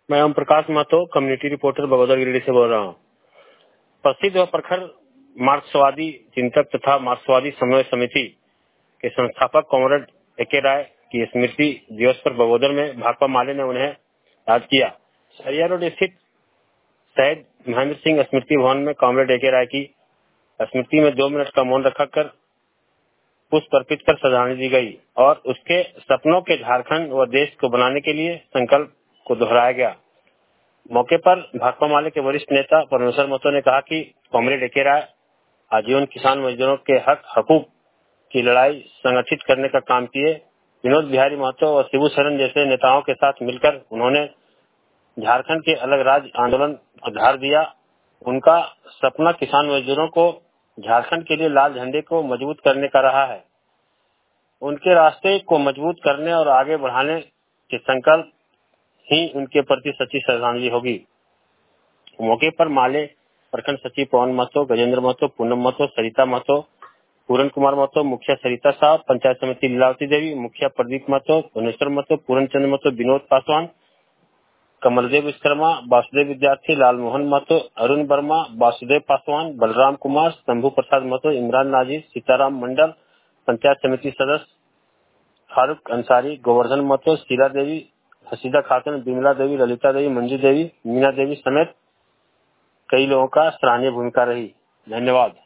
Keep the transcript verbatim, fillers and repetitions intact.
मैं Om Prakash Mahto, community reporter Bagodar Giridih से बोल रहा हूँ। प्रसिद्ध व प्रखर मार्क्सवादी चिंतक तथा मार्क्सवादी समन्वय समिति के संस्थापक कॉमरेड ए के राय की स्मृति दिवस पर बगोदर में भाकपा माले ने उन्हें याद किया। सरिया रोड स्थित शहीद महेंद्र सिंह स्मृति भवन में कॉमरेड ए के राय की स्मृति में दो मिनट का मौन रखकर पुष्प अर्पित कर श्रद्धांजलि दी गई और उसके सपनों के झारखंड व देश को बनाने के लिए संकल्प को दोहराया गया। मौके पर भाकपा माले के वरिष्ठ नेता परमेश्वर महतो ने कहा कि कॉमरेड ए के राय आजीवन किसान मजदूरों के हक हकूक की लड़ाई संगठित करने का काम किए। विनोद बिहारी महतो और शिबू सोरेन जैसे नेताओं के साथ मिलकर उन्होंने झारखंड के अलग राज्य आंदोलन को धार दिया। उनका सपना किसान मजदूरों को झारखंड के लिए लाल झंडे को मजबूत करने का रहा है। उनके रास्ते को मजबूत करने और आगे बढ़ाने के संकल्प ही उनके प्रति सच्ची श्रद्धांजलि होगी। मौके पर माले प्रखंड सचिव पवन महतो, गजेंद्र महतो, पूनम महतो, सरिता महतो, पूरन कुमार महतो, मुखिया सरिता साहब, पंचायत समिति लीलावती देवी, मुखिया प्रदीप महतो, भुवनेश्वर महतो, पूरन चंद्र महतो, विनोद पासवान, कमलदेव विश्वकर्मा, वासुदेव विद्यार्थी, लाल मोहन महतो, अरुण वर्मा, वासुदेव पासवान, बलराम कुमार, शंभू प्रसाद महतो, इमरान नाजिर, सीताराम मंडल, पंचायत समिति सदस्य फारूक अंसारी, गोवर्धन महतो, शीला देवी, हसीदा खातून, बिमला देवी, ललिता देवी, मंजू देवी, मीना देवी समेत कई लोगों का सराहनीय भूमिका रही। धन्यवाद।